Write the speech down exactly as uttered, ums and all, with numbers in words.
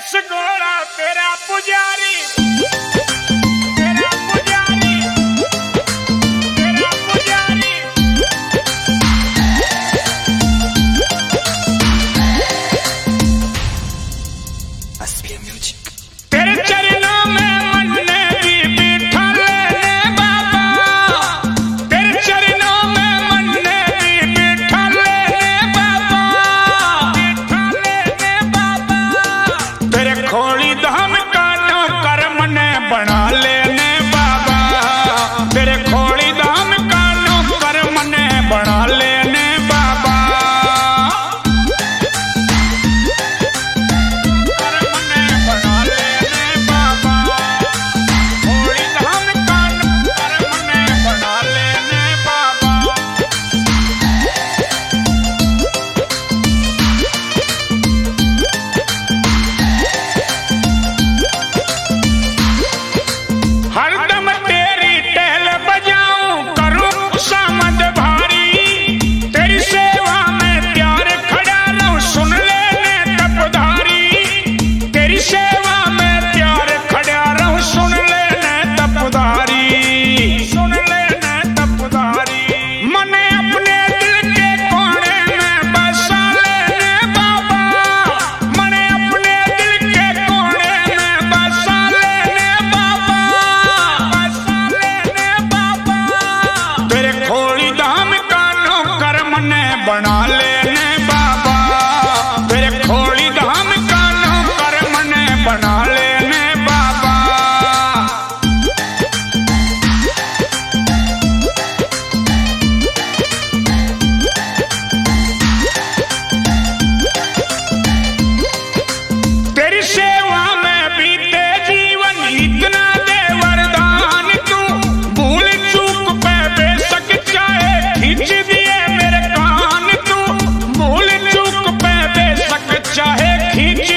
सगोरा तेरा पुजारी, तेरा पुजारी, तेरा पुजारी। तेरे चरणों में मन ने भी बिठा लेने बाबा, तेरे चरणों में मन ने भी बिठा लेने बाबा, बिठा लेने बाबा। तेरे खोली धाम का नौकर मने बना लेने बाबा, तेरे खोली धाम का नौकर मने बना लेने बाबा। हरदम तेरी टहल बजाऊं करूं सामद भारी, तेरी सेवा में प्यार खड़ा रहूं सुन लेने तपधारी, तेरी सेवा में प्यार खड़ा रहूं सुन लेने तपधारी, सुन लेने तपधारी। मने अपने दिल के कोने में बसा लेने बाबा, मने अपने दिल के कोने में बसा लेने बाबा, बसा लेने बाबा। तेरे खोली धाम का नौकर मने बना लेने बाबा, तेरे खोली धाम का नौकर मने बना लेने बाबा। तेरी सेवा में बीते जीवन इतना दे वरदान तू, भूल चूक पे बेशक चाहे खींच दिए मेरे कान तू, भूल चूक पे बेशक चाहे खींच